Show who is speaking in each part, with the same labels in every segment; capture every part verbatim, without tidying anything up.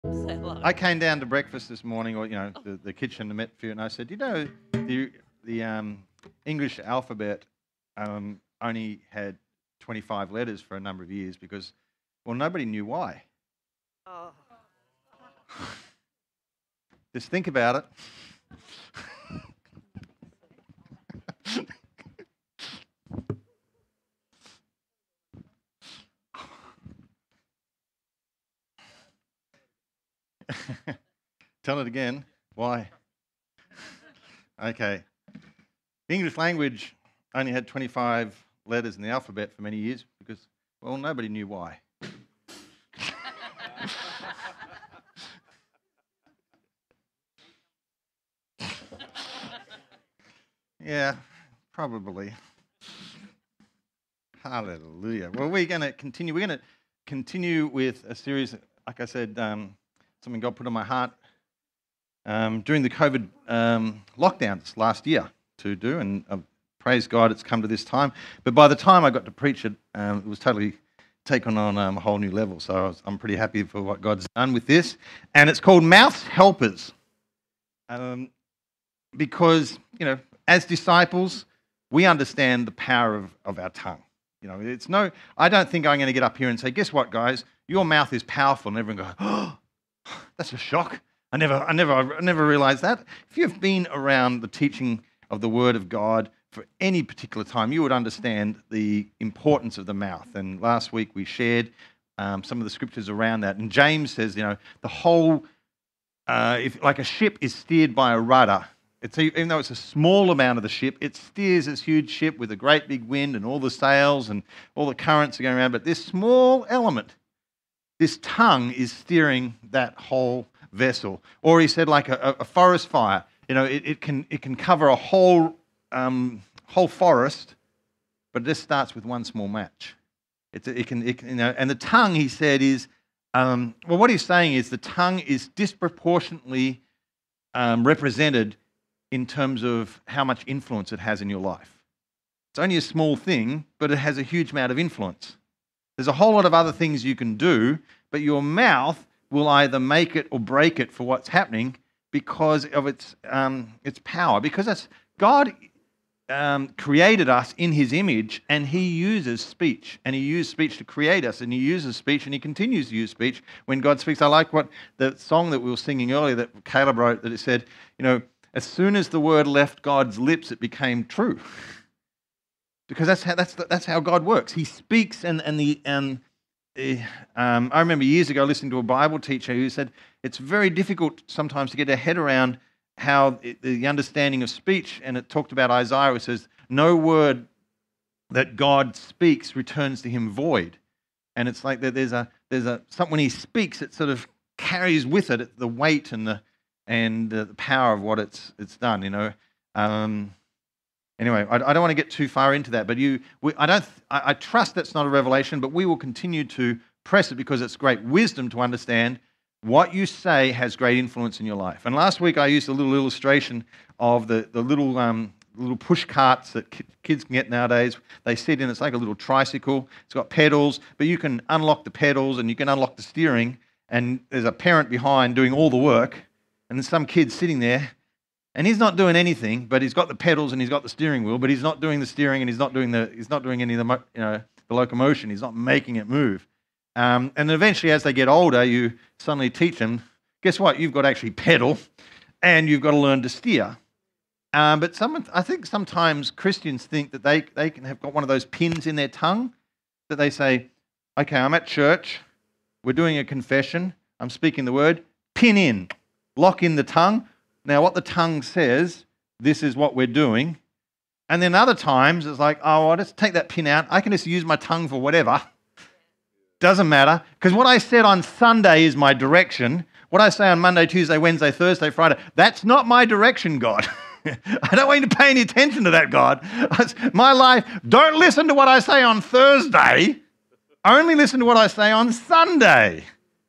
Speaker 1: Say hello.
Speaker 2: I came down to breakfast this morning, or you know, the, the kitchen, I met a few, and I said, you know, the the um, English alphabet um, only had twenty-five letters for a number of years because, well, nobody knew why.
Speaker 1: Oh.
Speaker 2: Just think about it. Tell it again. Why? Okay. The English language only had twenty-five letters in the alphabet for many years because, well, nobody knew why. Yeah, probably. Hallelujah. Well, we're going to continue. We're going to continue with a series, like I said, um, something God put on my heart um, during the COVID um, lockdowns last year to do, and uh, praise God it's come to this time. But by the time I got to preach it, um, it was totally taken on um, a whole new level. So I was, I'm pretty happy for what God's done with this. And it's called Mouth Helpers. Um, because, you know, as disciples, we understand the power of, of our tongue. You know, it's no, I don't think I'm going to get up here and say, guess what, guys? Your mouth is powerful. And everyone goes, oh, that's a shock. I never, I never, I never realized that. If you've been around the teaching of the Word of God for any particular time, you would understand the importance of the mouth. And last week we shared um, some of the scriptures around that. And James says, you know, the whole, uh, if like a ship is steered by a rudder, it's, even though it's a small amount of the ship, it steers this huge ship with a great big wind and all the sails and all the currents are going around. But this small element, this tongue, is steering that whole vessel. Or he said, like a, a forest fire, you know, it, it can it can cover a whole um, whole forest, but this starts with one small match. It's it can, it can you know, and the tongue, he said, is um, well, what he's saying is the tongue is disproportionately um, represented in terms of how much influence it has in your life. It's only a small thing, but it has a huge amount of influence. There's a whole lot of other things you can do, but your mouth will either make it or break it for what's happening because of its um, its power. Because that's, God um, created us in His image, and He uses speech, and He used speech to create us, and He uses speech, and He continues to use speech when God speaks. I like what the song that we were singing earlier that Caleb wrote, that it said, you know, as soon as the word left God's lips, it became true. Because that's how that's that's how God works. He speaks, and and the and uh, um, I remember years ago listening to a Bible teacher who said it's very difficult sometimes to get our head around how it, the understanding of speech. And it talked about Isaiah. It says, "No word that God speaks returns to Him void." And it's like that. There's a there's a something when He speaks, it sort of carries with it the weight and the and uh, the power of what it's it's done, you know. Um, anyway, I, I don't want to get too far into that, but you, we, I don't, I, I trust that's not a revelation, but we will continue to press it because it's great wisdom to understand what you say has great influence in your life. And last week I used a little illustration of the the little um, little push carts that ki- kids can get nowadays. They sit in. It's like a little tricycle. It's got pedals, but you can unlock the pedals and you can unlock the steering. And there's a parent behind doing all the work. And there's some kid sitting there, and he's not doing anything, but he's got the pedals and he's got the steering wheel, but he's not doing the steering and he's not doing the he's not doing any of the mo- you know the locomotion. He's not making it move. Um, and eventually, as they get older, you suddenly teach them. Guess what? You've got to actually pedal, and you've got to learn to steer. Um, but some, I think sometimes Christians think that they they can have got one of those pins in their tongue that they say, "Okay, I'm at church. We're doing a confession. I'm speaking the word. Pin in." Lock in the tongue. Now, what the tongue says, this is what we're doing. And then other times, it's like, oh, I'll just take that pin out. I can just use my tongue for whatever. Doesn't matter. Because what I said on Sunday is my direction. What I say on Monday, Tuesday, Wednesday, Thursday, Friday, that's not my direction, God. I don't want you to pay any attention to that, God. My life, don't listen to what I say on Thursday. Only listen to what I say on Sunday.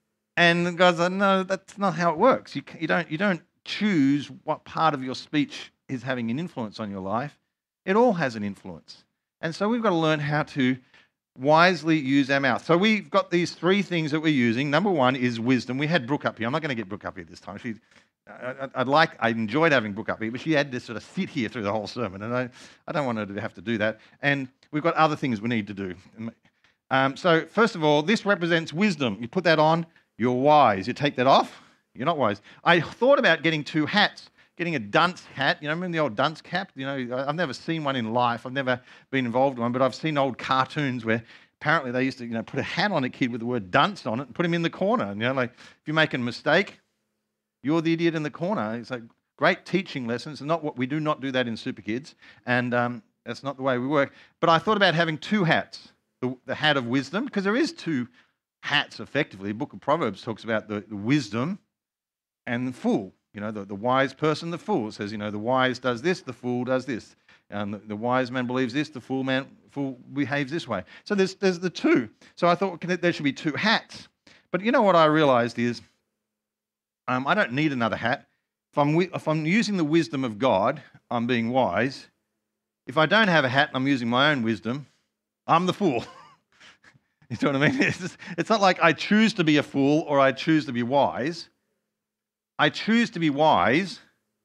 Speaker 2: And God said, no, that's not how it works. You, you don't you don't choose what part of your speech is having an influence on your life. It all has an influence. And so we've got to learn how to wisely use our mouth. So we've got these three things that we're using. Number one is wisdom. We had Brooke up here. I'm not going to get Brooke up here this time. She, I, I'd like, I enjoyed having Brooke up here, but she had to sort of sit here through the whole sermon, and I, I don't want her to have to do that. And we've got other things we need to do. Um, so first of all, this represents wisdom. You put that on, you're wise. You take that off, you're not wise. I thought about getting two hats. Getting a dunce hat, you know, remember the old dunce cap? You know, I've never seen one in life. I've never been involved in one, but I've seen old cartoons where apparently they used to, you know, put a hat on a kid with the word dunce on it and put him in the corner. And, you know, like if you're making a mistake, you're the idiot in the corner. It's like great teaching lessons. And not what we do not do that in Super Kids, and um, that's not the way we work. But I thought about having two hats: the, the hat of wisdom, because there is two hats effectively. The Book of Proverbs talks about the, the wisdom and the fool. You know, the, the wise person, the fool. It says, you know, the wise does this, the fool does this. And the, the wise man believes this, the fool man fool behaves this way. So there's there's the two. So I thought there should be two hats. But you know what I realized is um, I don't need another hat. If I'm, if I'm using the wisdom of God, I'm being wise. If I don't have a hat and I'm using my own wisdom, I'm the fool. You know what I mean? It's, just, it's not like I choose to be a fool or I choose to be wise. I choose to be wise,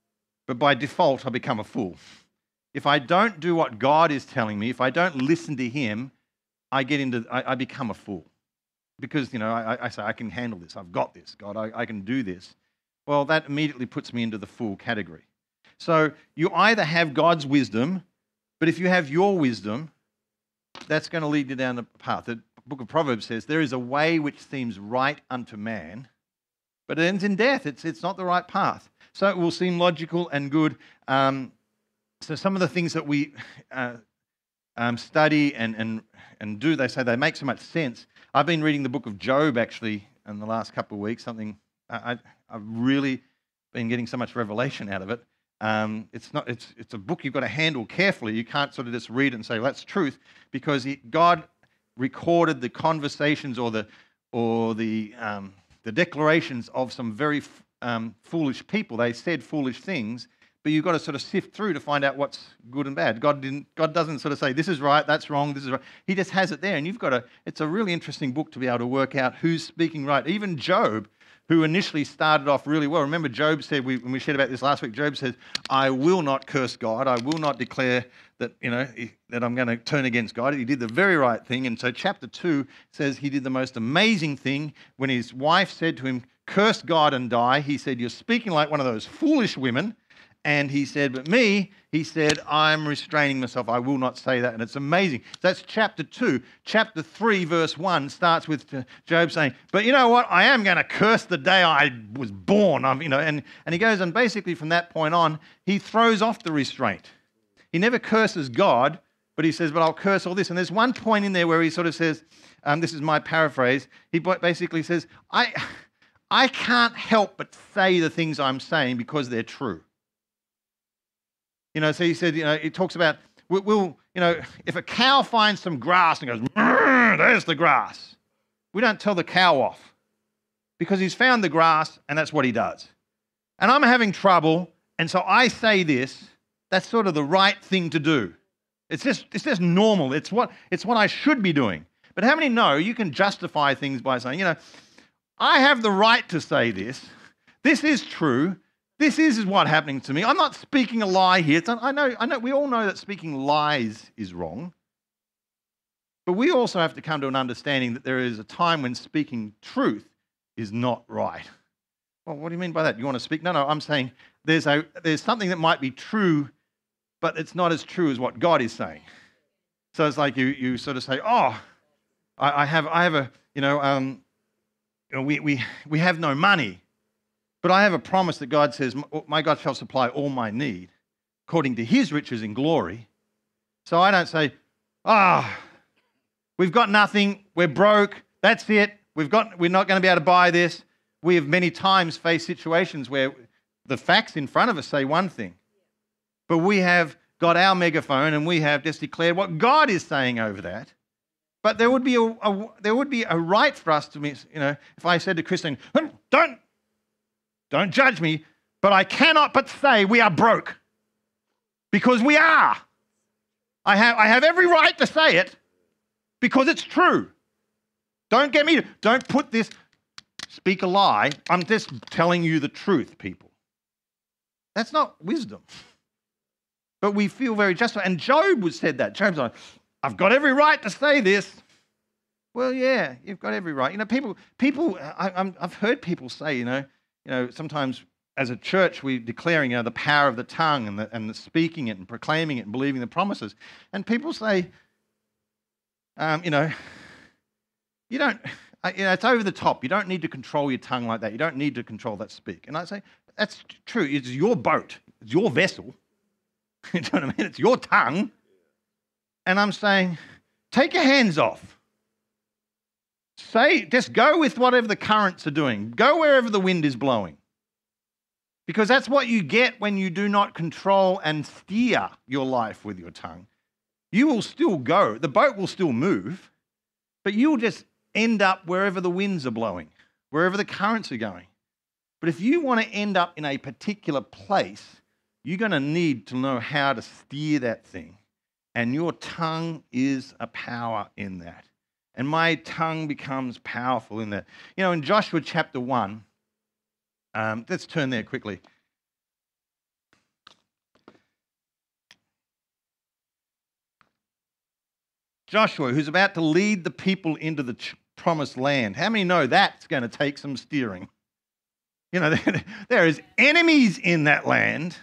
Speaker 2: but by default, I become a fool. If I don't do what God is telling me, if I don't listen to Him, I get into, I, I become a fool. Because, you know, I, I say, I can handle this. I've got this. God, I, I can do this. Well, that immediately puts me into the fool category. So you either have God's wisdom, but if you have your wisdom, that's going to lead you down the path. The Book of Proverbs says, there is a way which seems right unto man, but it ends in death. It's, it's not the right path. So it will seem logical and good. Um, so some of the things that we uh, um, study and, and, and do, they say they make so much sense. I've been reading the book of Job, actually, in the last couple of weeks. Something I, I've really been getting so much revelation out of it. Um, it's not. It's it's a book you've got to handle carefully. You can't sort of just read it and say, well, that's truth, because he, God recorded the conversations or the or the um, the declarations of some very um, foolish people. They said foolish things, but you've got to sort of sift through to find out what's good and bad. God didn't. God doesn't sort of say this is right, that's wrong, this is right. He just has it there, and you've got to. It's a really interesting book to be able to work out who's speaking right. Even Job, who initially started off really well. Remember, Job said, we, when we shared about this last week, Job says, I will not curse God. I will not declare that, you know, that I'm going to turn against God. He did the very right thing. And so chapter two says he did the most amazing thing when his wife said to him, curse God and die. He said, you're speaking like one of those foolish women. And he said, but me, he said, I'm restraining myself. I will not say that. And it's amazing. That's chapter two. Chapter three, verse one starts with Job saying, but you know what? I am going to curse the day I was born. I'm, you know, and, and he goes, and basically from that point on, he throws off the restraint. He never curses God, but he says, but I'll curse all this. And there's one point in there where he sort of says, um, this is my paraphrase. He basically says, I, I can't help but say the things I'm saying because they're true. You know, so he said, you know, it talks about, we'll, we'll, you know, if a cow finds some grass and goes, there's the grass, we don't tell the cow off because he's found the grass and that's what he does. And I'm having trouble, and so I say this, that's sort of the right thing to do. It's just, it's just normal. It's what, it's what I should be doing. But how many know you can justify things by saying, you know, I have the right to say this. This is true. This is what's happening to me. I'm not speaking a lie here. It's, I know, I know, we all know that speaking lies is wrong. But we also have to come to an understanding that there is a time when speaking truth is not right. Well, what do you mean by that? You want to speak? No, no, I'm saying there's, a, there's something that might be true, but it's not as true as what God is saying. So it's like you, you sort of say, oh, I, I have, I have a, you know, um, you know we, we, we have no money. But I have a promise that God says, my God shall supply all my need according to his riches in glory. So I don't say, ah, oh, we've got nothing, we're broke, that's it, we've got, we're not going to be able to buy this. We have many times faced situations where the facts in front of us say one thing, but we have got our megaphone and we have just declared what God is saying over that. But there would be a, a there would be a right for us to, you know, if I said to Christine, don't, Don't judge me, but I cannot but say we are broke because we are. I have, I have every right to say it, because it's true. Don't get me, don't put this, speak a lie. I'm just telling you the truth, people. That's not wisdom. But we feel very justified. And Job was said that. Job's like, I've got every right to say this. Well, yeah, you've got every right. You know, people, people. I, I'm, I've heard people say, you know, you know, sometimes as a church we're declaring, you know, the power of the tongue and the, and the speaking it and proclaiming it and believing the promises. And people say, um, you know, you don't. You know, it's over the top. You don't need to control your tongue like that. You don't need to control that speak. And I say, that's true. It's your boat. It's your vessel. You know what I mean? It's your tongue. And I'm saying, take your hands off. Say, just go with whatever the currents are doing. Go wherever the wind is blowing. Because that's what you get when you do not control and steer your life with your tongue. You will still go. The boat will still move, but you'll just end up wherever the winds are blowing, wherever the currents are going. But if you want to end up in a particular place, you're going to need to know how to steer that thing. And your tongue is a power in that. And my tongue becomes powerful in that. You know, in Joshua chapter one, um, let's turn there quickly. Joshua, who's about to lead the people into the promised land. How many know that's going to take some steering? You know, there is enemies in that land.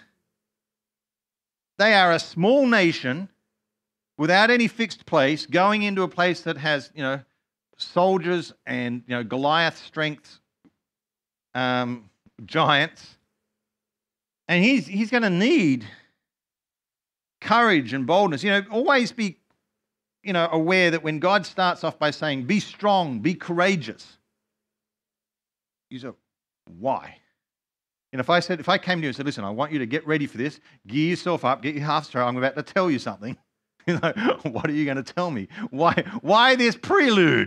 Speaker 2: They are a small nation without any fixed place, going into a place that has, you know, soldiers and, you know, Goliath strength um, giants. And he's, he's going to need courage and boldness. You know, always be, you know, aware that when God starts off by saying, be strong, be courageous, you say, why? And if I said, if I came to you and said, listen, I want you to get ready for this, gear yourself up, get your half straight, I'm about to tell you something. You know, what are you going to tell me? Why, why this prelude?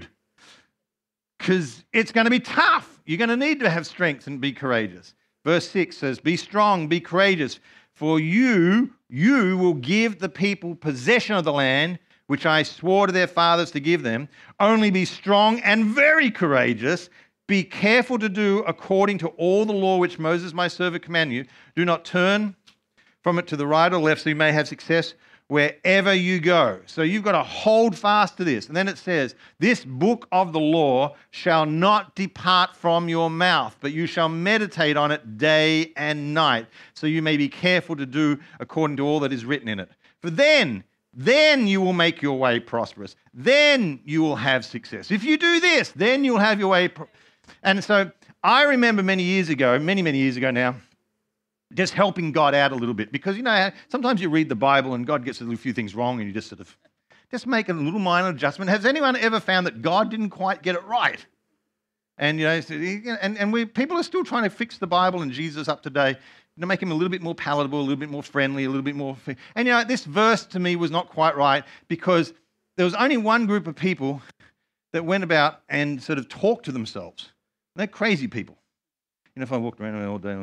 Speaker 2: Because it's going to be tough. You're going to need to have strength and be courageous. Verse six says, be strong, be courageous, for you, you will give the people possession of the land which I swore to their fathers to give them. Only be strong and very courageous. Be careful to do according to all the law which Moses my servant commanded you. Do not turn from it to the right or left, so you may have success wherever you go. So you've got to hold fast to this. And then it says, this book of the law shall not depart from your mouth, but you shall meditate on it day and night, so you may be careful to do according to all that is written in it. For then, then you will make your way prosperous. Then you will have success. If you do this, then you'll have your way. Pro- and so I remember many years ago, many, many years ago now, just helping God out a little bit, because, you know, sometimes you read the Bible and God gets a few things wrong and you just sort of just make a little minor adjustment. Has anyone ever found that God didn't quite get it right? And, you know, and, and we people are still trying to fix the Bible and Jesus up today to make him a little bit more palatable, a little bit more friendly, a little bit more... And, you know, this verse to me was not quite right, because there was only one group of people that went about and sort of talked to themselves. And they're crazy people. You know, if I walked around all day,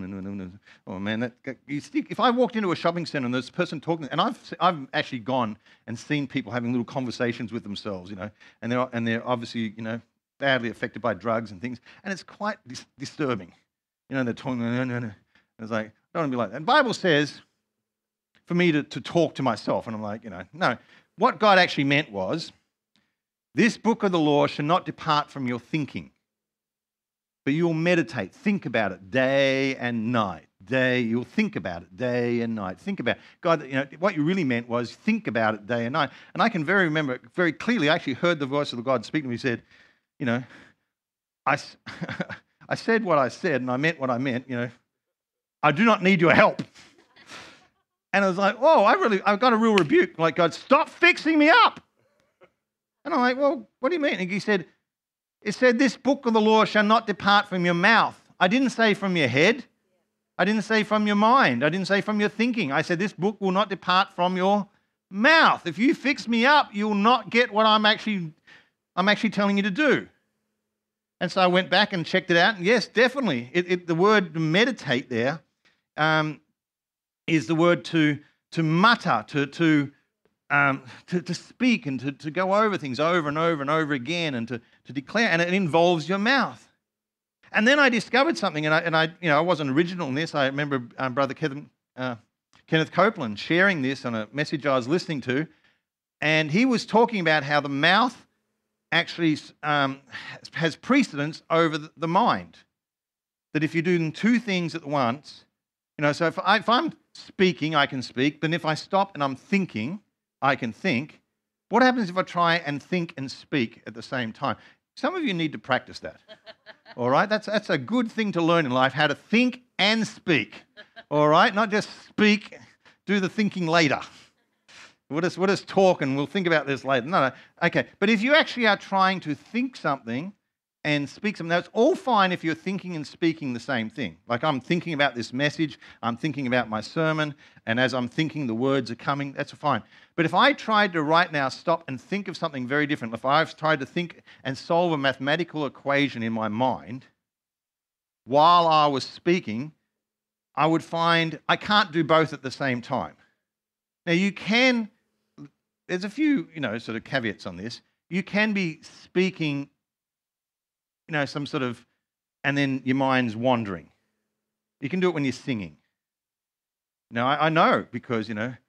Speaker 2: oh man, that, you stick, if I walked into a shopping centre and there's a person talking, and I've I've actually gone and seen people having little conversations with themselves, you know, and they're and they're obviously, you know, badly affected by drugs and things, and it's quite dis- disturbing. You know, they're talking, no, no, no. It's like, I don't want to be like that. And the Bible says for me to, to talk to myself, and I'm like, you know, no. What God actually meant was, this book of the law shall not depart from your thinking, but you'll meditate, think about it day and night. Day, you'll think about it day and night. Think about it. God, you know, what you really meant was think about it day and night. And I can very remember very clearly, I actually heard the voice of the God speak to me. He said, you know, I, I said what I said and I meant what I meant, you know. I do not need your help. And I was like, oh, I really, I've got a real rebuke. Like, God, stop fixing me up. And I'm like, well, what do you mean? And he said, it said, this book of the law shall not depart from your mouth. I didn't say from your head. I didn't say from your mind. I didn't say from your thinking. I said, this book will not depart from your mouth. If you fix me up, you'll not get what I'm actually, I'm actually telling you to do. And so I went back and checked it out. And yes, definitely. It, it, the word meditate there um, is the word to, to mutter, to, to um, to, to speak and to, to go over things over and over and over again and to, to declare, and it involves your mouth. And then I discovered something, and I, and I you know, I wasn't original in this. I remember um, Brother Kevin, uh, Kenneth Copeland sharing this on a message I was listening to, and he was talking about how the mouth actually um, has precedence over the mind. That if you're doing two things at once, you know, so if, I, if I'm speaking, I can speak, but if I stop and I'm thinking, I can think. What happens if I try and think and speak at the same time? Some of you need to practice that. All right? That's, that's a good thing to learn in life, how to think and speak. All right? Not just speak, do the thinking later. We'll just, we'll just talk and we'll think about this later. No, no. Okay. But if you actually are trying to think something and speak something, that's all fine if you're thinking and speaking the same thing. Like I'm thinking about this message, I'm thinking about my sermon, and as I'm thinking, the words are coming, that's fine. But if I tried to right now stop and think of something very different, if I've tried to think and solve a mathematical equation in my mind while I was speaking, I would find I can't do both at the same time. Now you can, there's a few, you know, sort of caveats on this. You can be speaking, you know, some sort of, and then your mind's wandering. You can do it when you're singing. Now, I, I know because, you know,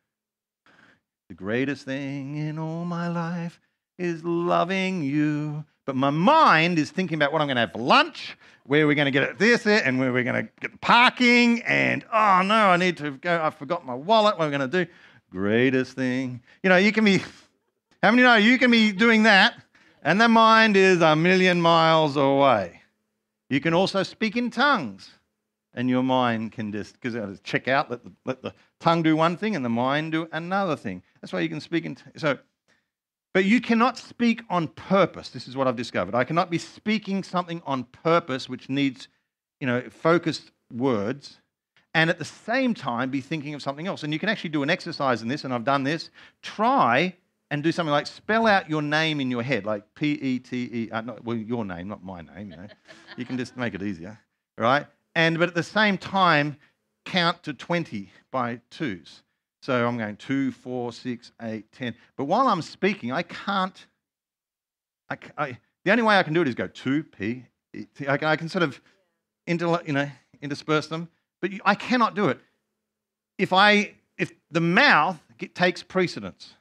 Speaker 2: the greatest thing in all my life is loving you. But my mind is thinking about what I'm going to have for lunch, where we're going to get this, and where we're going to get the parking, and, oh, no, I need to go, I forgot my wallet, what am I going to do? Greatest thing. You know, you can be, how many know you can be doing that, and the mind is a million miles away. You can also speak in tongues, and your mind can just, because just check out, let the, let the tongue do one thing and the mind do another thing. That's why you can speak in, t- so, but you cannot speak on purpose. This is what I've discovered. I cannot be speaking something on purpose, which needs, you know, focused words, and at the same time be thinking of something else. And you can actually do an exercise in this, and I've done this. Try and do something like spell out your name in your head, like P E T E, uh, not, well, your name, not my name, you know. You can just make it easier, right? And but at the same time, count to twenty by twos. So I'm going two, four, six, eight, ten. But while I'm speaking, I can't, I, I, the only way I can do it is go two, P, E, T. I can, I can sort of, inter, you know, intersperse them. But I cannot do it. If I, if the mouth takes precedence.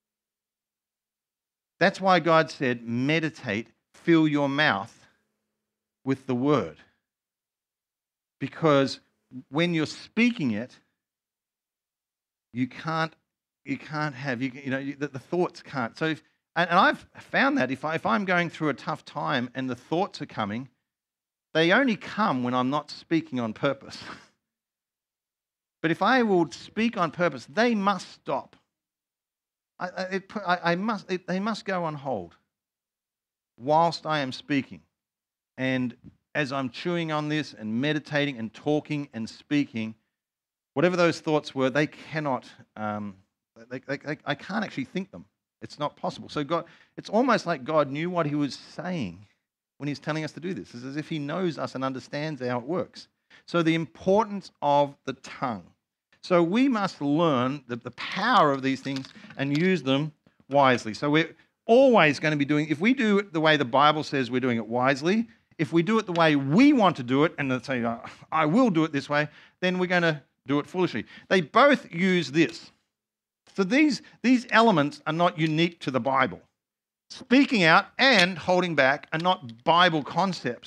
Speaker 2: That's why God said, meditate, fill your mouth with the word. Because when you're speaking it, you can't, you can't have, you, you know, you, the, the thoughts can't. So, if, and, and I've found that if, I, if I'm going through a tough time and the thoughts are coming, they only come when I'm not speaking on purpose. But if I will speak on purpose, they must stop. I, I, it, I, I must, it, they must go on hold whilst I am speaking. And as I'm chewing on this and meditating and talking and speaking, whatever those thoughts were, they cannot, um, they, they, they, I can't actually think them. It's not possible. So God, it's almost like God knew what he was saying when he's telling us to do this. It's as if he knows us and understands how it works. So the importance of the tongue. So we must learn the, the power of these things and use them wisely. So we're always going to be doing, if we do it the way the Bible says we're doing it wisely, if we do it the way we want to do it, and let's say, I will do it this way, then we're going to do it foolishly. They both use this. So these, these elements are not unique to the Bible. Speaking out and holding back are not Bible concepts.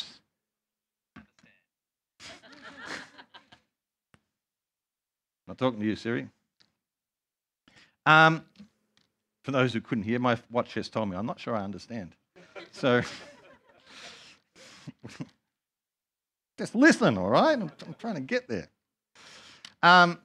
Speaker 2: Not talking to you, Siri. Um, for those who couldn't hear, my watch just told me. I'm not sure I understand. So just listen, all right? I'm, I'm trying to get there. Um,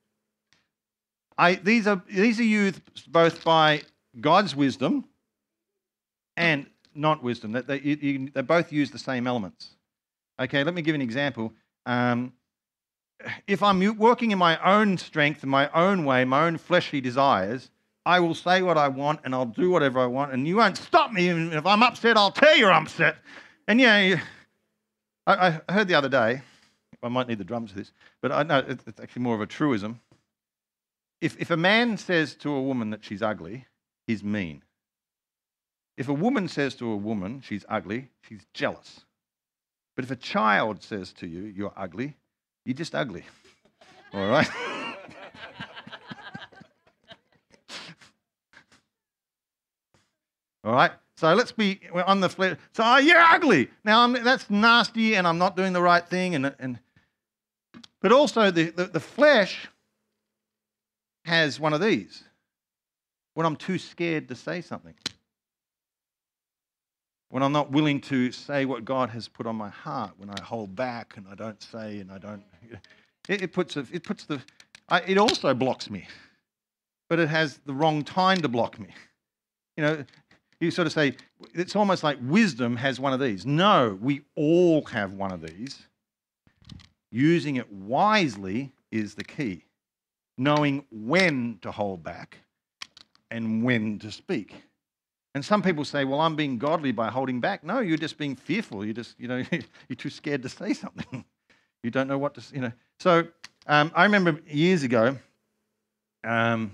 Speaker 2: I, these are these are used both by God's wisdom and not wisdom. They, they, you, they both use the same elements. Okay, let me give you an example. Um, if I'm working in my own strength, in my own way, my own fleshly desires, I will say what I want and I'll do whatever I want, and you won't stop me. And if I'm upset, I'll tell you I'm upset. And yeah, I, I heard the other day, I might need the drums for this, but I know it's actually more of a truism. If, if a man says to a woman that she's ugly, he's mean. If a woman says to a woman she's ugly, she's jealous. But if a child says to you, you're ugly, you're just ugly. All right? All right? So let's be on the flesh. So, oh, you're ugly. Now, I'm, that's nasty and I'm not doing the right thing. And, and But also, the, the, the flesh has one of these. When I'm too scared to say something. When I'm not willing to say what God has put on my heart. When I hold back and I don't say and I don't... It, it puts, a, it puts the... I, it also blocks me. But it has the wrong time to block me. You know... You sort of say, it's almost like wisdom has one of these. No, we all have one of these. Using it wisely is the key. Knowing when to hold back and when to speak. And some people say, well, I'm being godly by holding back. No, you're just being fearful. You're just, you know, you're too scared to say something. You don't know what to, you know. So um, I remember years ago, um,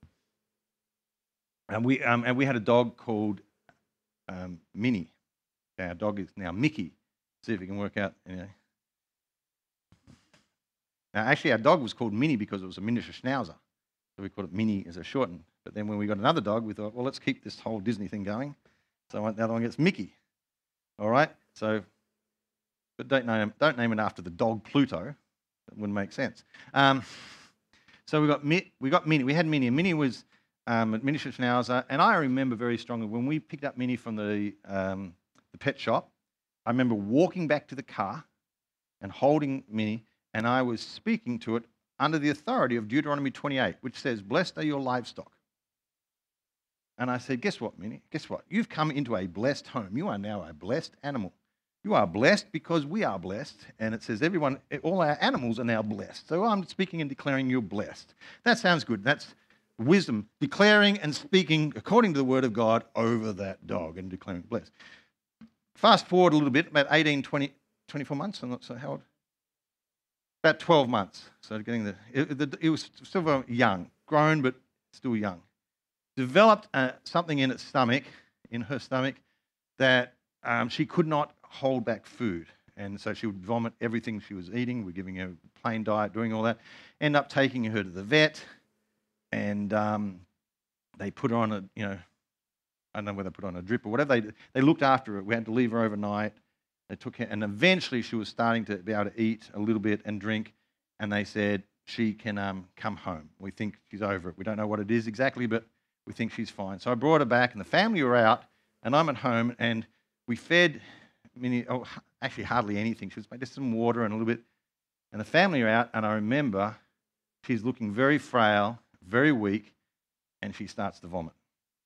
Speaker 2: And we um, and we had a dog called um, Minnie. Our dog is now Mickey. See if you can work out. You know. Now, actually, our dog was called Minnie because it was a miniature schnauzer, so we called it Minnie as a shorten. But then when we got another dog, we thought, well, let's keep this whole Disney thing going. So the other one gets Mickey. All right. So, but don't name don't name it after the dog Pluto. That wouldn't make sense. Um, so we got we got Minnie. We had Minnie, and Minnie was. Um, a miniature schnauzer, and I remember very strongly when we picked up Minnie from the, um, the pet shop, I remember walking back to the car and holding Minnie, and I was speaking to it under the authority of Deuteronomy twenty-eight, which says, blessed are your livestock. And I said, guess what, Minnie? Guess what? You've come into a blessed home. You are now a blessed animal. You are blessed because we are blessed, and it says everyone, all our animals are now blessed. So I'm speaking and declaring you're blessed. That sounds good. That's wisdom, declaring and speaking according to the word of God over that dog and declaring blessed. Fast forward a little bit, about eighteen, twenty, twenty-four months, I'm not so how old? About twelve months. So getting the, it, the, it was still very young, grown but still young. Developed uh, something in its stomach, in her stomach, that um, she could not hold back food. And so she would vomit everything she was eating. We're giving her a plain diet, doing all that. End up taking her to the vet. And um, they put her on a, you know, I don't know whether they put her on a drip or whatever. They they looked after her. We had to leave her overnight. They took her, and eventually she was starting to be able to eat a little bit and drink. And they said she can um, come home. We think she's over it. We don't know what it is exactly, but we think she's fine. So I brought her back, and the family were out, and I'm at home, and we fed Minnie, oh, actually hardly anything. She was made just some water and a little bit. And the family are out, and I remember she's looking very frail, very weak, and she starts to vomit.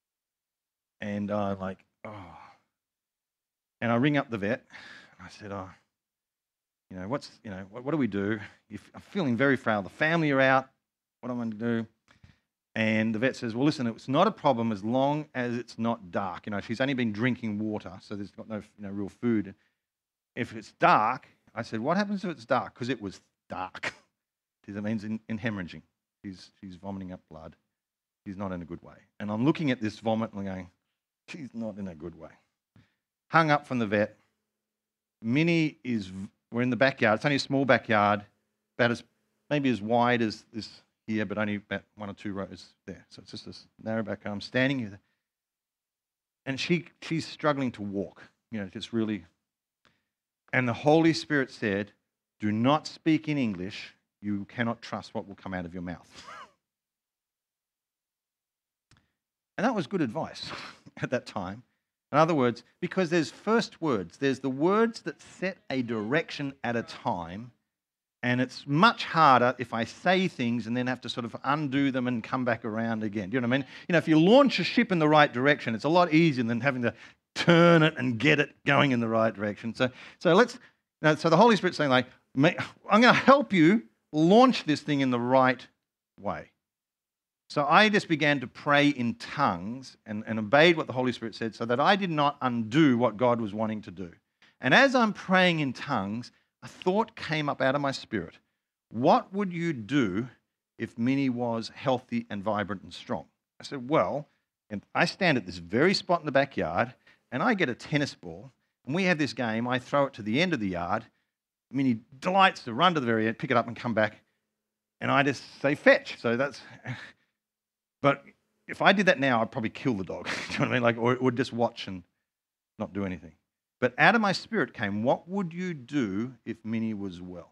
Speaker 2: And I'm like, oh. And I ring up the vet. And I said, oh, you know, what's, you know, what, what do we do? If I'm feeling very frail. The family are out. What am I going to do? And the vet says, well, listen, it's not a problem as long as it's not dark. You know, she's only been drinking water, so there's got no, you know, real food. If it's dark, I said, what happens if it's dark? Because it was dark. It means in, in hemorrhaging. She's, she's vomiting up blood. She's not in a good way. And I'm looking at this vomit and I'm going, she's not in a good way. Hung up from the vet. Minnie is, we're in the backyard. It's only a small backyard, about as, maybe as wide as this here, but only about one or two rows there. So it's just this narrow backyard. I'm standing here. And she, she's struggling to walk, you know, just really. And the Holy Spirit said, do not speak in English. You cannot trust what will come out of your mouth. And that was good advice at that time. In other words, because there's first words. There's the words that set a direction at a time, and it's much harder if I say things and then have to sort of undo them and come back around again. Do you know what I mean? You know, if you launch a ship in the right direction, it's a lot easier than having to turn it and get it going in the right direction. So, so let's. You know, so the Holy Spirit's saying, like, I'm going to help you launch this thing in the right way. So I just began to pray in tongues and, and obeyed what the Holy Spirit said so that I did not undo what God was wanting to do. And as I'm praying in tongues, a thought came up out of my spirit. What would you do if Minnie was healthy and vibrant and strong. I said, well, and I stand at this very spot in the backyard and I get a tennis ball and we have this game. I throw it to the end of the yard. Minnie delights to run to the very end, pick it up and come back. And I just say, fetch. So that's, but if I did that now, I'd probably kill the dog. Do you know what I mean? Like, or, or just watch and not do anything. But out of my spirit came, what would you do if Minnie was well?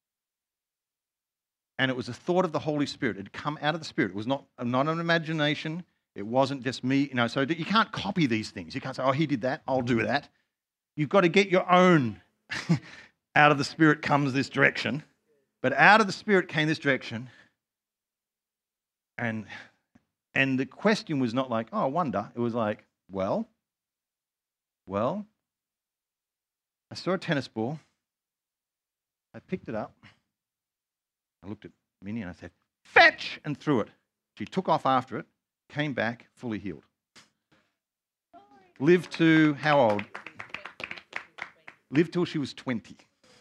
Speaker 2: And it was a thought of the Holy Spirit. It had come out of the Spirit. It was not, not an imagination. It wasn't just me. You know, so you can't copy these things. You can't say, oh, he did that, I'll do that. You've got to get your own. Out of the Spirit comes this direction. But out of the Spirit came this direction. And, and the question was not like, oh, I wonder. It was like, well, well, I saw a tennis ball. I picked it up. I looked at Minnie and I said, fetch, and threw it. She took off after it, came back fully healed. Lived to how old? Lived till she was twenty.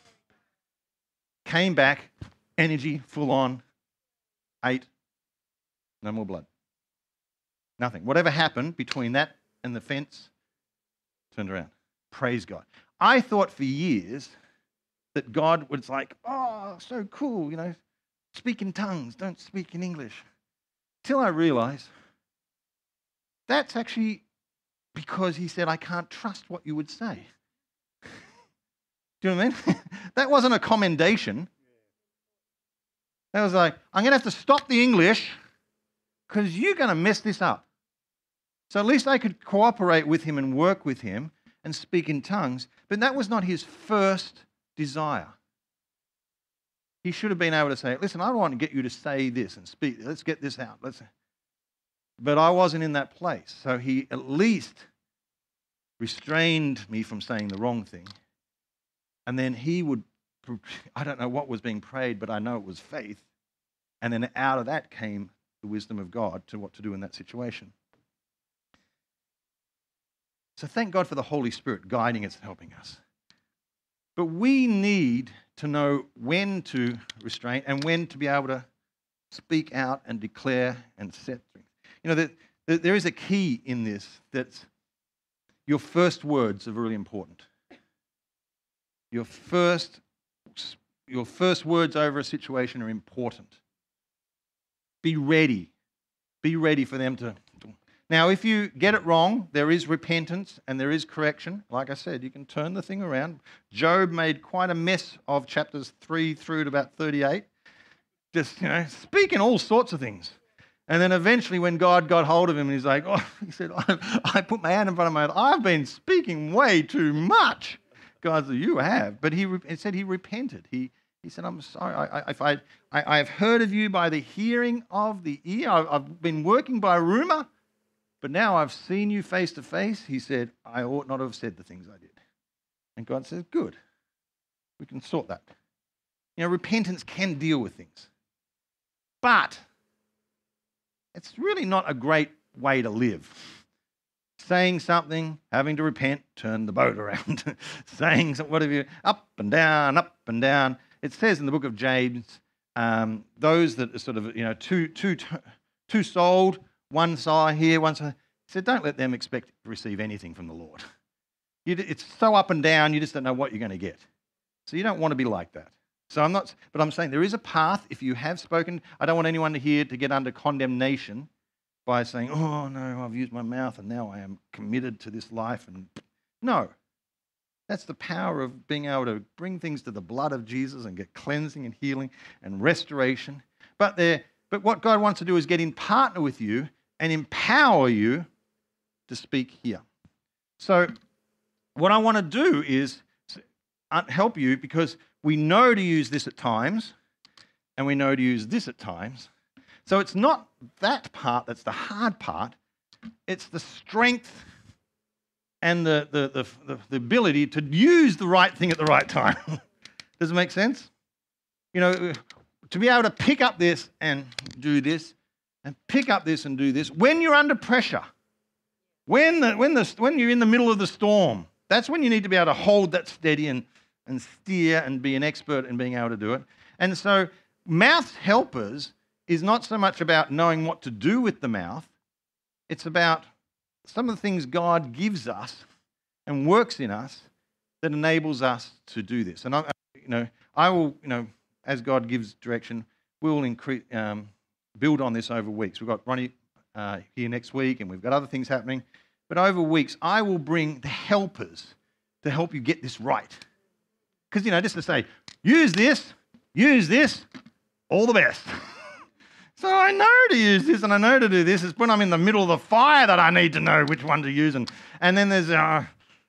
Speaker 2: Came back, energy, full on, ate, no more blood. Nothing. Whatever happened between that and the fence, turned around. Praise God. I thought for years that God was like, oh, so cool, you know, speak in tongues, don't speak in English. Till I realized that's actually because he said, I can't trust what you would say. Do you know what I mean? That wasn't a commendation. That was like, I'm going to have to stop the English because you're going to mess this up. So at least I could cooperate with him and work with him and speak in tongues. But that was not his first desire. He should have been able to say, listen, I don't want to get you to say this and speak. Let's get this out. Let's. But I wasn't in that place. So he at least restrained me from saying the wrong thing. And then he would, I don't know what was being prayed, but I know it was faith. And then out of that came the wisdom of God to what to do in that situation. So thank God for the Holy Spirit guiding us and helping us. But we need to know when to restrain and when to be able to speak out and declare and set things. You know, that there is a key in this, that your first words are really important. Your first, your first words over a situation are important. Be ready. Be ready for them to... Now, if you get it wrong, there is repentance and there is correction. Like I said, you can turn the thing around. Job made quite a mess of chapters three through to about thirty-eight. Just, you know, speaking all sorts of things. And then eventually when God got hold of him, he's like, oh, he said, I, I put my hand in front of my head. I've been speaking way too much. God said, you have. But he, he said he repented. He he said, I'm sorry. I, I, if I, I, I've heard of you by the hearing of the ear. I've, I've been working by rumor. But now I've seen you face to face. He said, I ought not have said the things I did. And God says, good. We can sort that. You know, repentance can deal with things. But it's really not a great way to live. Saying something, having to repent, turn the boat around. Saying something, whatever you, up and down, up and down. It says in the book of James, um, those that are sort of, you know, two, two, two sold, one side here, one side. He said, don't let them expect to receive anything from the Lord. You, it's so up and down, you just don't know what you're going to get. So you don't want to be like that. So I'm not, but I'm saying there is a path. If you have spoken, I don't want anyone to hear to get under condemnation by saying, oh no, I've used my mouth and now I am committed to this life. And no, that's the power of being able to bring things to the blood of Jesus and get cleansing and healing and restoration. But there, but what God wants to do is get in partner with you and empower you to speak here. So what I want to do is help you, because we know to use this at times and we know to use this at times. So it's not that part that's the hard part. It's the strength and the, the, the, the, the ability to use the right thing at the right time. Does it make sense? You know, to be able to pick up this and do this, and pick up this and do this when you're under pressure, when the, when the, when you're in the middle of the storm, that's when you need to be able to hold that steady and, and steer and be an expert in being able to do it. And so mouth helpers is not so much about knowing what to do with the mouth. It's about some of the things God gives us and works in us that enables us to do this. And I, you know, I will, you know, as God gives direction, we will increase, um, build on this over weeks. We've got Ronnie uh, here next week, and we've got other things happening. But over weeks, I will bring the helpers to help you get this right. Because, you know, just to say, use this, use this, all the best. So I know to use this and I know to do this. It's when I'm in the middle of the fire that I need to know which one to use. And, and then there's, uh,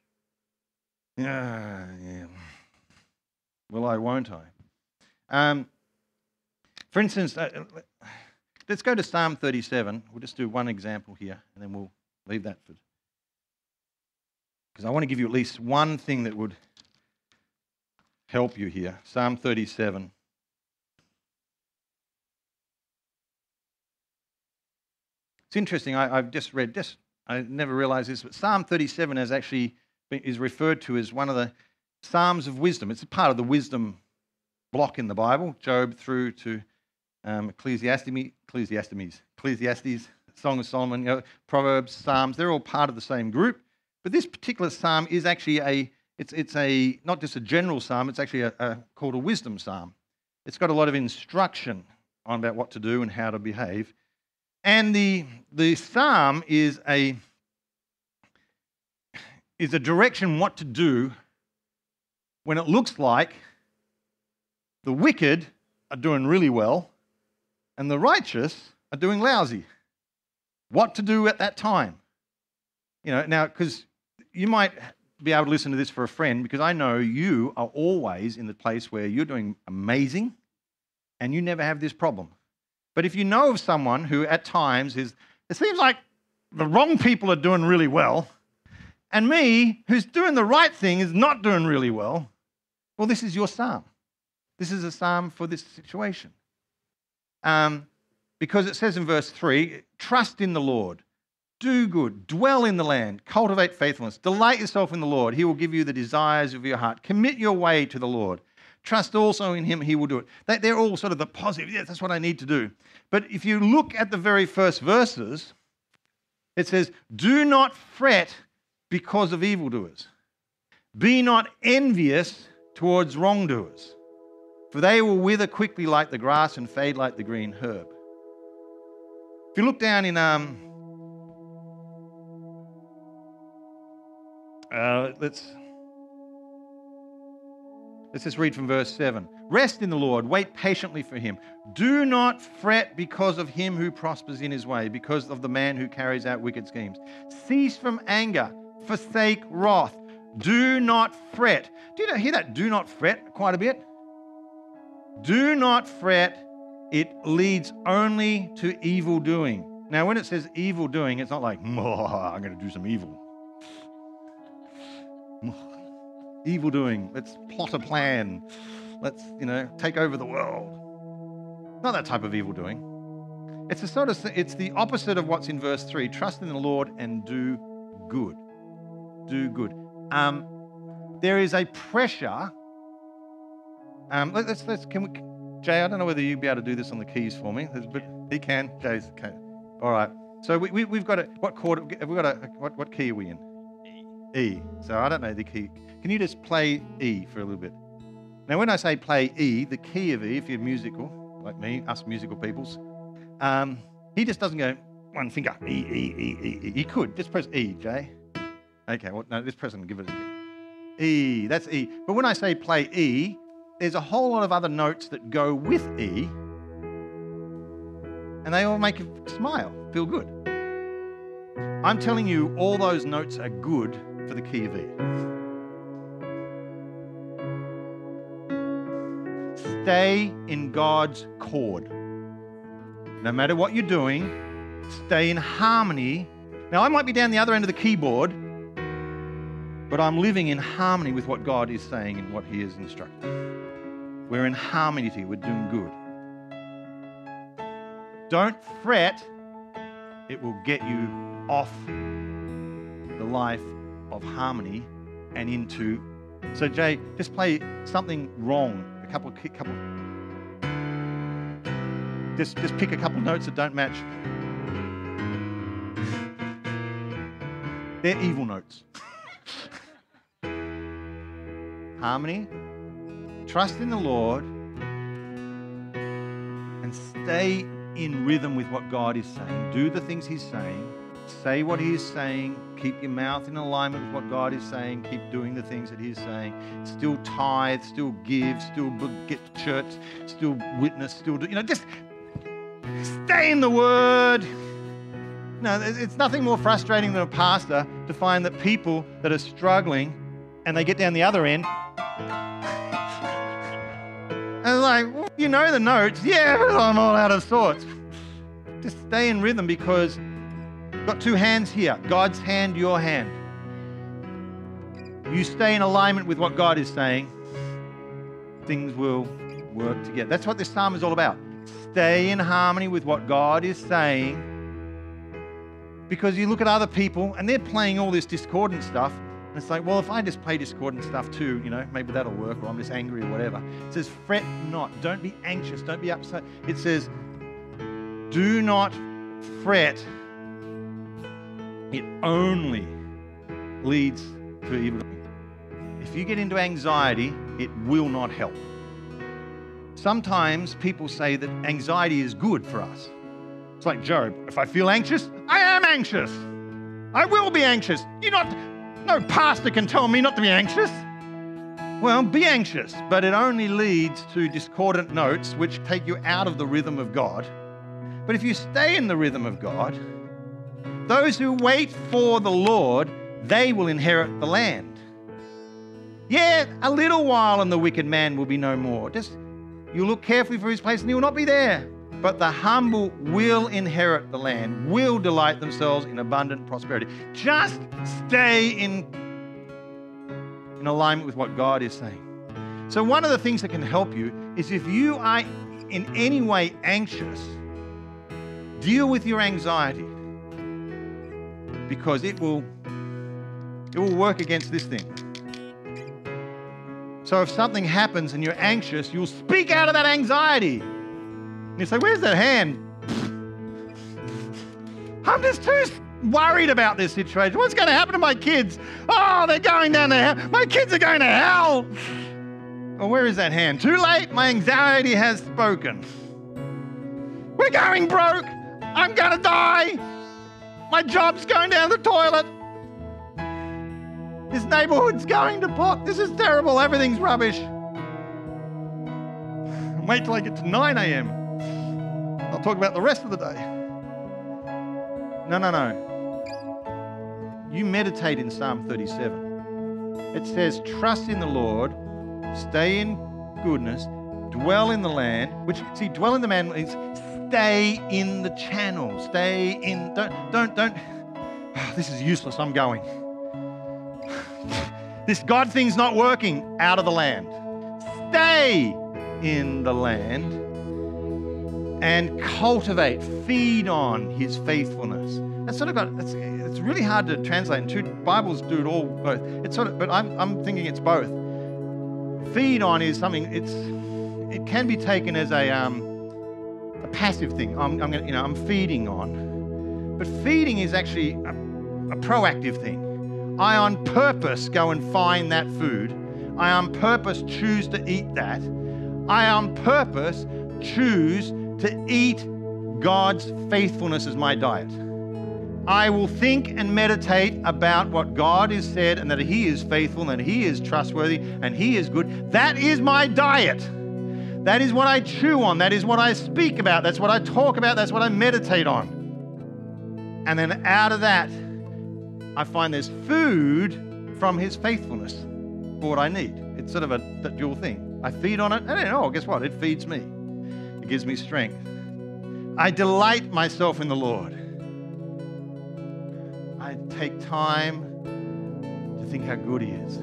Speaker 2: yeah, yeah. Will I, won't I? Um, for instance, uh, let's go to Psalm thirty-seven. We'll just do one example here and then we'll leave that for... Because I want to give you at least one thing that would help you here. Psalm thirty-seven. It's interesting. I, I've just read this. I never realised this, but Psalm thirty-seven is actually is referred to as one of the Psalms of wisdom. It's a part of the wisdom block in the Bible, Job through to um, Ecclesiastes, Ecclesiastes, Ecclesiastes, Song of Solomon, you know, Proverbs, Psalms. They're all part of the same group. But this particular psalm is actually a it's it's a not just a general psalm. It's actually a, a called a wisdom psalm. It's got a lot of instruction on about what to do and how to behave. And the the psalm is a is a direction what to do when it looks like the wicked are doing really well and the righteous are doing lousy. What to do at that time. You know, now, because you might be able to listen to this for a friend, because I know you are always in the place where you're doing amazing and you never have this problem. But if you know of someone who at times is, it seems like the wrong people are doing really well, and me, who's doing the right thing, is not doing really well, well, this is your psalm. This is a psalm for this situation. Um, because it says in verse three, trust in the Lord, do good, dwell in the land, cultivate faithfulness, delight yourself in the Lord. He will give you the desires of your heart. Commit your way to the Lord. Trust also in him, he will do it. They, they're all sort of the positive, yes, that's what I need to do. But if you look at the very first verses, it says, do not fret because of evildoers. Be not envious towards wrongdoers, for they will wither quickly like the grass and fade like the green herb. If you look down in, um, uh, let's, let's just read from verse seven. Rest in the Lord, wait patiently for him. Do not fret because of him who prospers in his way, because of the man who carries out wicked schemes. Cease from anger, forsake wrath. Do not fret. Do you hear that? Do not fret quite a bit. Do not fret. It leads only to evil doing. Now, when it says evil doing, it's not like, oh, I'm going to do some evil. Evil doing. Let's plot a plan. Let's, you know, take over the world. Not that type of evil doing. It's a sort of, it's the opposite of what's in verse three. Trust in the Lord and do good. Do good. Um, there is a pressure. Um, let, let's let's can we, Jay? I don't know whether you'd be able to do this on the keys for me, but he can. Jay's okay. All right. So we, we we've got a what chord? Have we got a what what key are we in? E. E. So I don't know the key. Can you just play E for a little bit? Now, when I say play E, the key of E, if you're musical like me, us musical peoples, um, he just doesn't go one finger E E E E E. He could just press E, Jay. Okay, well, no, this person give it a E. That's E. But when I say play E, there's a whole lot of other notes that go with E, and they all make you smile, feel good. I'm telling you, all those notes are good for the key of E. Stay in God's chord. No matter what you're doing, stay in harmony. Now, I might be down the other end of the keyboard, but I'm living in harmony with what God is saying and what he is instructing. We're in harmony. We're doing good. Don't fret. It will get you off the life of harmony and into... So, Jay, just play something wrong. A couple of... Couple Just, just pick a couple of notes that don't match. They're evil notes. Harmony, trust in the Lord, and stay in rhythm with what God is saying. Do the things He's saying. Say what He is saying. Keep your mouth in alignment with what God is saying. Keep doing the things that He is saying. Still tithe, still give, still get to church, still witness, still do, you know, just stay in the Word. No, it's nothing more frustrating than a pastor to find that people that are struggling and they get down the other end and like, well, you know the notes. Yeah, but I'm all out of sorts. Just stay in rhythm, because you've got two hands here. God's hand, your hand. You stay in alignment with what God is saying, things will work together. That's what this psalm is all about. Stay in harmony with what God is saying, because you look at other people and they're playing all this discordant stuff. And it's like, well, if I just play discordant stuff too, you know, maybe that'll work, or I'm just angry or whatever. It says, fret not. Don't be anxious. Don't be upset. It says, do not fret. It only leads to evil. If you get into anxiety, it will not help. Sometimes people say that anxiety is good for us. It's like Job. If I feel anxious, I am anxious. I will be anxious. You're not... No pastor can tell me not to be anxious. Well, be anxious, but it only leads to discordant notes which take you out of the rhythm of God. But if you stay in the rhythm of God, those who wait for the Lord, they will inherit the land. Yeah, a little while and the wicked man will be no more. Just, you look carefully for his place and he will not be there. But the humble will inherit the land, will delight themselves in abundant prosperity. Just stay in, in alignment with what God is saying. So one of the things that can help you is, if you are in any way anxious, deal with your anxiety, because it will, it will work against this thing. So if something happens and you're anxious, you'll speak out of that anxiety. And you say, where's that hand? I'm just too worried about this situation. What's going to happen to my kids? Oh, they're going down to hell. My kids are going to hell. Well, where is that hand? Too late. My anxiety has spoken. We're going broke. I'm going to die. My job's going down the toilet. This neighborhood's going to pot. This is terrible. Everything's rubbish. Wait till I get to nine a.m. I'll talk about the rest of the day. No, no, no. You meditate in Psalm thirty-seven. It says, trust in the Lord, stay in goodness, dwell in the land, which, see, dwell in the land means stay in the channel. Stay in, don't, don't, don't. Oh, this is useless, I'm going. This God thing's not working. Out of the land. Stay in the land and cultivate, feed on His faithfulness. That's sort of got, it's, it's really hard to translate, and two Bibles do it all both. It's sort of, but I'm, I'm thinking it's both. Feed on is something, it's, it can be taken as a, um, a passive thing. I'm, I'm gonna, you know, I'm feeding on. But feeding is actually a, a proactive thing. I on purpose go and find that food. I on purpose choose to eat that. I on purpose choose to eat God's faithfulness as my diet. I will think and meditate about what God has said, and that He is faithful, and that He is trustworthy, and He is good. That is my diet. That is what I chew on. That is what I speak about. That's what I talk about. That's what I meditate on. And then out of that, I find there's food from His faithfulness for what I need. It's sort of a dual thing. I feed on it, and then, oh, guess what? It feeds me. It gives me strength. I delight myself in the Lord. I take time to think how good He is.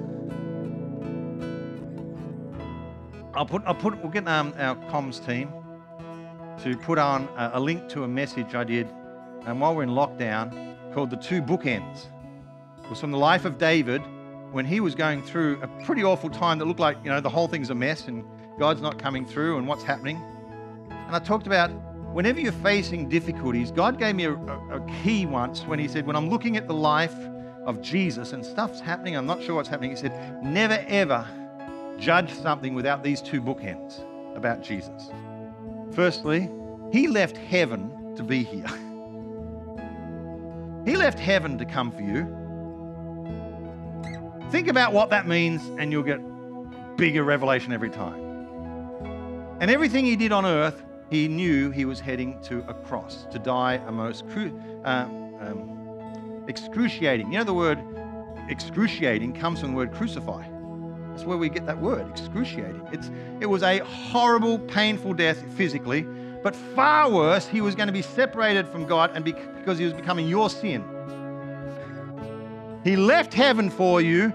Speaker 2: I'll put, I'll put, we'll get um, our comms team to put on a, a link to a message I did um, while we're in lockdown called The Two Bookends. It was from the life of David when he was going through a pretty awful time that looked like, you know, the whole thing's a mess and God's not coming through and what's happening. And I talked about whenever you're facing difficulties, God gave me a, a, a key once when he said, when I'm looking at the life of Jesus and stuff's happening, I'm not sure what's happening, he said, never ever judge something without these two bookends about Jesus. Firstly, he left heaven to be here. He left heaven to come for you. Think about what that means and you'll get bigger revelation every time. And everything he did on earth, he knew he was heading to a cross, to die a most cru- um, um, excruciating. You know the word excruciating comes from the word crucify. That's where we get that word, excruciating. It's, it was a horrible, painful death physically, but far worse, he was going to be separated from God and be, because he was becoming your sin. He left heaven for you.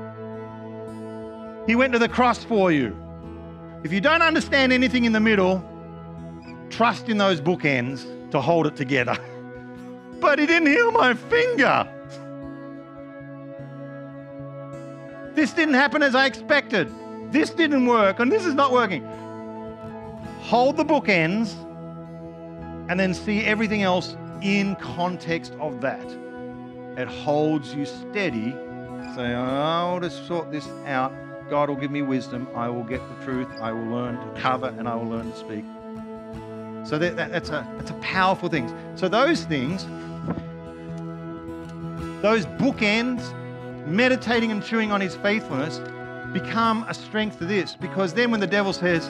Speaker 2: He went to the cross for you. If you don't understand anything in the middle, trust in those bookends to hold it together. But he didn't heal my finger. This didn't happen as I expected. This didn't work, and this is not working. Hold the bookends and then see everything else in context of that. It holds you steady. Say, I'll just sort this out. God will give me wisdom. I will get the truth. I will learn to cover and I will learn to speak. So that, that, that's, a, that's a powerful thing. So those things, those bookends, meditating and chewing on his faithfulness, become a strength to this. Because then when the devil says,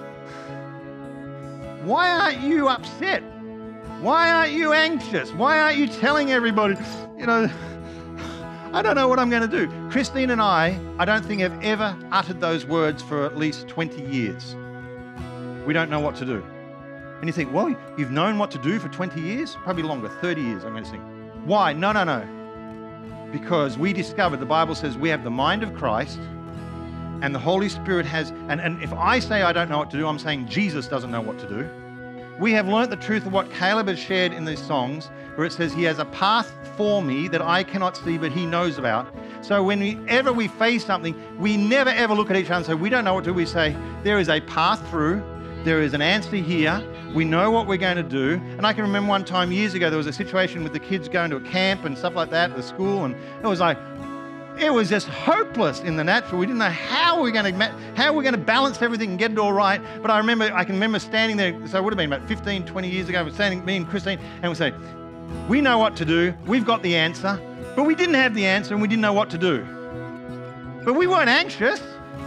Speaker 2: why aren't you upset? Why aren't you anxious? Why aren't you telling everybody, you know, I don't know what I'm going to do. Christine and I, I don't think have ever uttered those words for at least twenty years. We don't know what to do. And you think, well, you've known what to do for twenty years? Probably longer, thirty years, I'm going to think. Why? No, no, no. Because we discovered, the Bible says we have the mind of Christ and the Holy Spirit has, and, and if I say I don't know what to do, I'm saying Jesus doesn't know what to do. We have learnt the truth of what Caleb has shared in these songs, where it says he has a path for me that I cannot see, but he knows about. So whenever we face something, we never ever look at each other and say, we don't know what to do. We say, there is a path through, there is an answer here, we know what we're going to do. And I can remember one time years ago, there was a situation with the kids going to a camp and stuff like that at the school, and it was like, it was just hopeless in the natural. We didn't know how we we're going to how we're going to balance everything and get it all right. But I remember, I can remember standing there, so it would have been about fifteen, twenty years ago, we're standing, me and Christine, and we say, we know what to do, we've got the answer, but we didn't have the answer and we didn't know what to do. But we weren't anxious,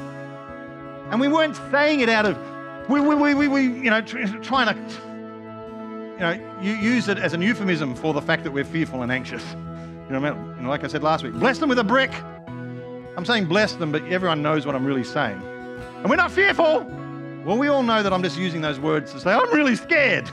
Speaker 2: and we weren't saying it out of, we, we, we, we, we you know, tr- trying to, you know, you use it as an euphemism for the fact that we're fearful and anxious. You know, you know, like I said last week, bless them with a brick. I'm saying bless them, but everyone knows what I'm really saying. And we're not fearful. Well, we all know that I'm just using those words to say, I'm really scared.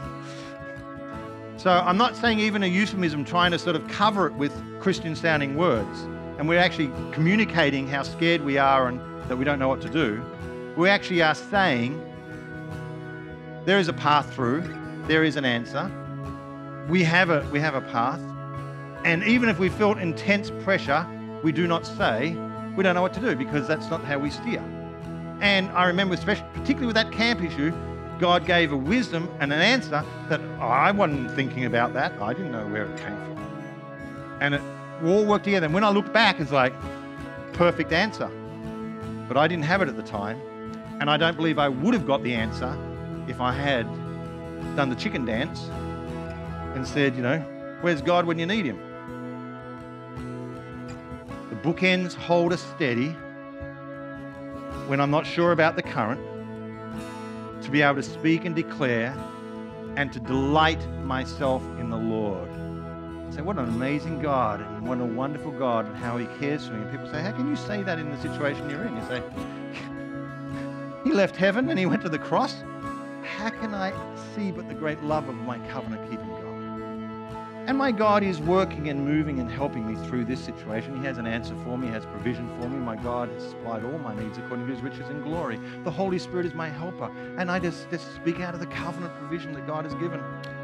Speaker 2: So I'm not saying even a euphemism trying to sort of cover it with Christian-sounding words. And we're actually communicating how scared we are and that we don't know what to do. We actually are saying there is a path through, there is an answer. We have a, we have a path. And even if we felt intense pressure, we do not say, we don't know what to do, because that's not how we steer. And I remember, especially, particularly with that camp issue, God gave a wisdom and an answer that I wasn't thinking about that. I didn't know where it came from. And it all worked together. And when I look back, it's like, perfect answer. But I didn't have it at the time. And I don't believe I would have got the answer if I had done the chicken dance and said, you know, where's God when you need him? The bookends hold us steady when I'm not sure about the current, to be able to speak and declare and to delight myself in the Lord. Say, what an amazing God and what a wonderful God and how he cares for me. And people say, how can you say that in the situation you're in? You say, he left heaven and he went to the cross. How can I see but the great love of my covenant-keeping God? And my God is working and moving and helping me through this situation. He has an answer for me. He has provision for me. My God has supplied all my needs according to his riches and glory. The Holy Spirit is my helper. And I just, just speak out of the covenant provision that God has given.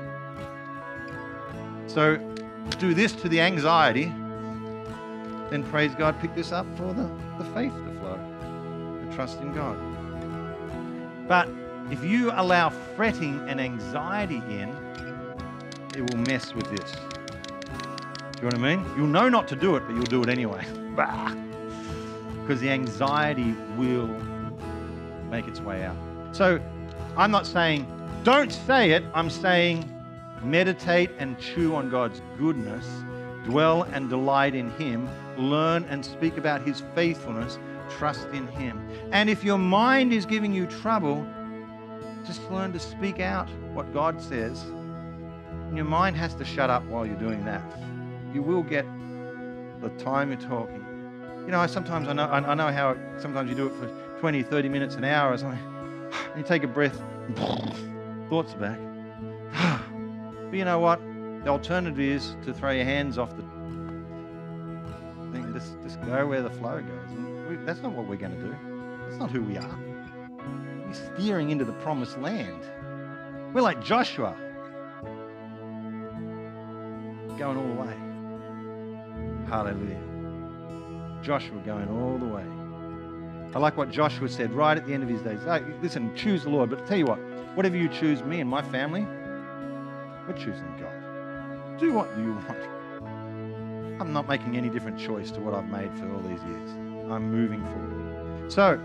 Speaker 2: So do this to the anxiety, then praise God, pick this up for the, the faith to flow, the trust in God. But If you allow fretting and anxiety in, it will mess with this. Do you know what I mean? You'll know not to do it, but you'll do it anyway. Because the anxiety will make its way out. So I'm not saying don't say it. I'm saying meditate and chew on God's goodness, dwell and delight in Him, learn and speak about His faithfulness, trust in Him. And if your mind is giving you trouble, just learn to speak out what God says. And your mind has to shut up while you're doing that. You will get the time you're talking. You know, sometimes I know, I know how sometimes you do it for twenty, thirty minutes, an hour or something. And you take a breath, thoughts are back. But you know what? The alternative is to throw your hands off the thing, just, just go where the flow goes. And we, that's not what we're going to do. That's not who we are. We're steering into the promised land. We're like Joshua, going all the way. Hallelujah. Joshua going all the way. I like what Joshua said right at the end of his days. Hey, listen, choose the Lord. But I'll tell you what, whatever you choose, me and my family, we're choosing God. Do what you want. I'm not making any different choice to what I've made for all these years. I'm moving forward. So,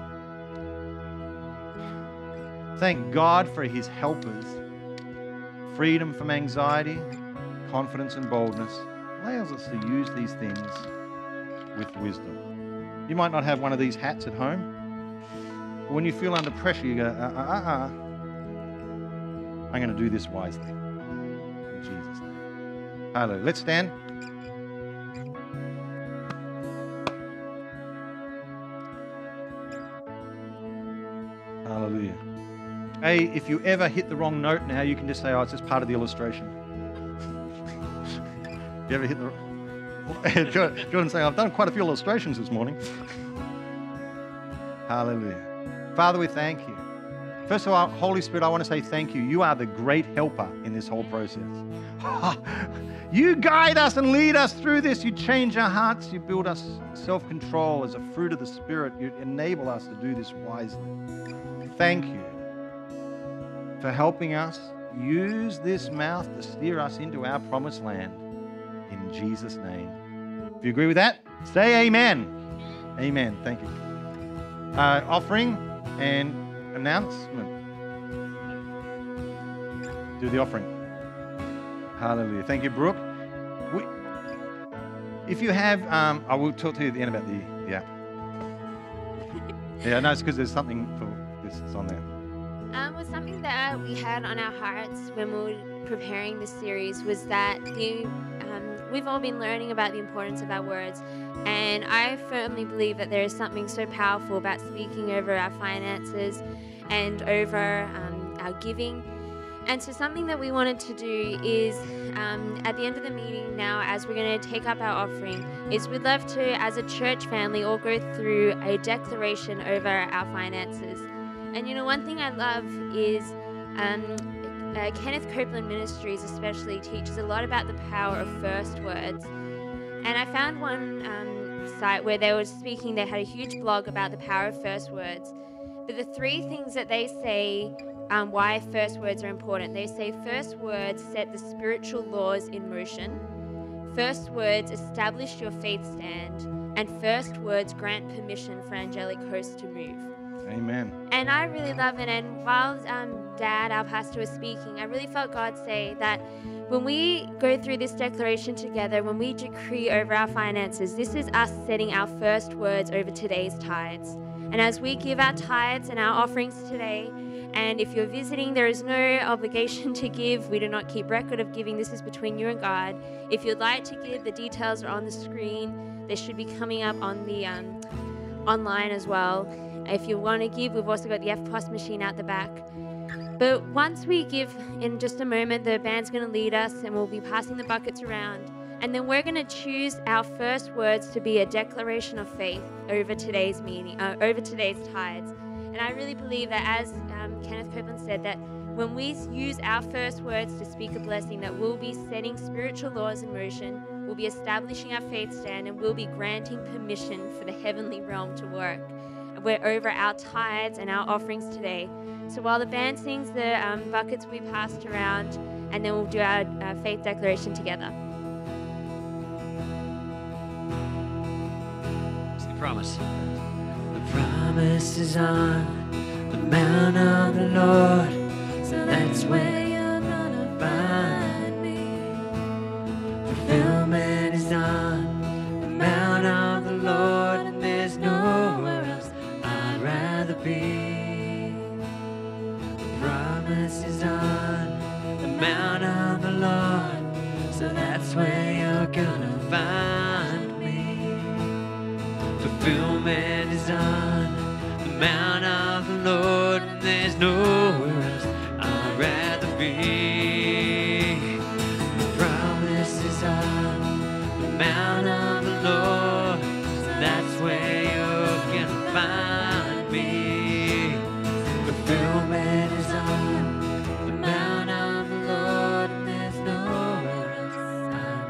Speaker 2: thank God for His helpers. Freedom from anxiety, confidence and boldness allows us to use these things with wisdom. You might not have one of these hats at home, but when you feel under pressure, you go, uh, uh, uh, uh. I'm going to do this wisely. In Jesus' name. Hallelujah. Let's stand. Hallelujah. Hey, if you ever hit the wrong note now, you can just say, oh, it's just part of the illustration. You ever hit the Jordan saying, I've done quite a few illustrations this morning. Hallelujah. Father, we thank you. First of all, Holy Spirit, I want to say thank you. You are the great helper in this whole process. You guide us and lead us through this. You change our hearts. You build us self-control as a fruit of the Spirit. You enable us to do this wisely. Thank you for helping us use this mouth to steer us into our promised land. In Jesus' name. If you agree with that, say amen. Amen. Thank you. Uh, offering and announcement. Do the offering. Hallelujah. Thank you, Brooke. We, if you have, um, I will talk to you at the end about the, the app. Yeah, no, it's because there's something for this that's on there.
Speaker 1: Um, well, something that we had on our hearts when we were preparing this series was that the, um, we've all been learning about the importance of our words, and I firmly believe that there is something so powerful about speaking over our finances and over um, our giving. And so something that we wanted to do is, um, at the end of the meeting now, as we're going to take up our offering, is we'd love to, as a church family, all go through a declaration over our finances. And you know, one thing I love is um, uh, Kenneth Copeland Ministries especially teaches a lot about the power of first words. And I found one um, site where they were speaking, they had a huge blog about the power of first words. But the three things that they say um, why first words are important, they say first words set the spiritual laws in motion, first words establish your faith stand, and first words grant permission for angelic hosts to move.
Speaker 2: Amen.
Speaker 1: And I really love it. And while um, Dad, our pastor, was speaking, I really felt God say that when we go through this declaration together, when we decree over our finances, this is us setting our first words over today's tithes. And as we give our tithes and our offerings today, and if you're visiting, there is no obligation to give. We do not keep record of giving. This is between you and God. If you'd like to give, the details are on the screen. They should be coming up on the um, online as well. If you want to give, we've also got the F P O S machine out the back. But once we give, in just a moment, the band's going to lead us and we'll be passing the buckets around. And then we're going to choose our first words to be a declaration of faith over today's meeting, uh, over today's tithes. And I really believe that, as um, Kenneth Copeland said, that when we use our first words to speak a blessing, that we'll be setting spiritual laws in motion, we'll be establishing our faith stand, and we'll be granting permission for the heavenly realm to work. we're over our tithes and our offerings today. So while the band sings, the um, buckets will be passed around, and then we'll do our uh, faith declaration together.
Speaker 3: It's the promise. The promise is on the mount of the Lord, so that's where you're gonna find me. Fulfillment is on the mount of the Lord, and there's nowhere else I'd rather be. The promise is on the mount of the Lord, so that's where you're gonna find me. Fulfillment is on the mount of the Lord, and there's nowhere else I'd rather be. The promise is on the mount of the Lord, so that's where you're gonna find me. Fulfillment is on the mount of the Lord, and there's nowhere else I'd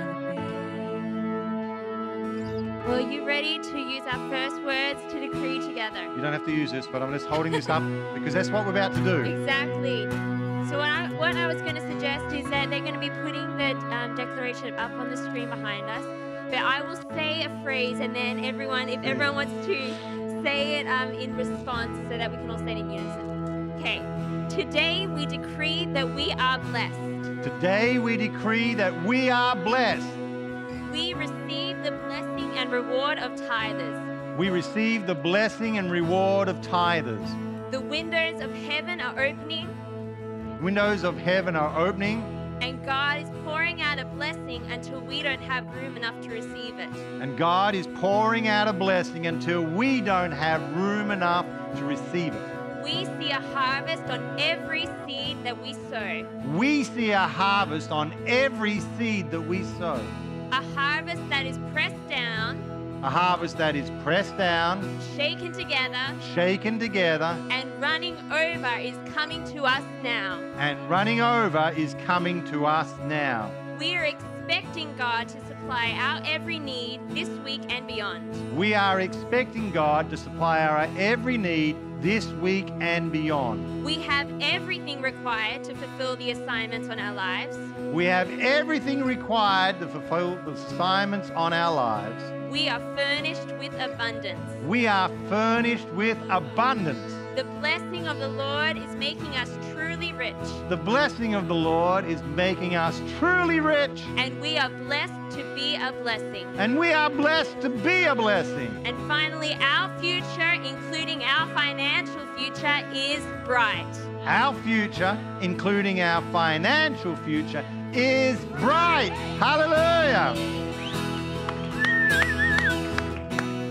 Speaker 3: rather be.
Speaker 1: Well, are you ready to use our first words to decree together?
Speaker 2: You don't have to use this, but I'm just holding this up because that's what we're about to do.
Speaker 1: Exactly. So what I, what I was going to suggest is that they're going to be putting the um, declaration up on the screen behind us. But I will say a phrase, and then everyone, if everyone wants to say it um, in response so that we can all say it in unison. Okay. Today we decree that we are blessed.
Speaker 2: Today we decree that we are blessed.
Speaker 1: We receive the blessing and reward of tithers.
Speaker 2: We receive the blessing and reward of tithers.
Speaker 1: The windows of heaven are opening,
Speaker 2: Windows of heaven are opening,
Speaker 1: and God is pouring out a blessing until we don't have room enough to receive it.
Speaker 2: and God is pouring out a blessing until we don't have room enough to receive it.
Speaker 1: We see a harvest on every seed that we sow,
Speaker 2: We see a harvest on every seed that we sow.
Speaker 1: a harvest that is pressed down,
Speaker 2: A harvest that is pressed down,
Speaker 1: shaken together,
Speaker 2: shaken together,
Speaker 1: and running over is coming to us now.
Speaker 2: and running over is coming to us now.
Speaker 1: We are expecting God to supply our every need this week and beyond.
Speaker 2: We are expecting God to supply our every need this week and beyond.
Speaker 1: We have everything required to fulfill the assignments on our lives.
Speaker 2: We have everything required to fulfill the assignments on our lives.
Speaker 1: We are furnished with abundance.
Speaker 2: We are furnished with abundance.
Speaker 1: The blessing of the Lord is making us truly rich,
Speaker 2: The blessing of the Lord is making us truly rich,
Speaker 1: and we are blessed to be a blessing.
Speaker 2: and we are blessed to be a blessing.
Speaker 1: And finally, our future, including our financial future, is bright.
Speaker 2: Our future, including our financial future, is bright. Hallelujah.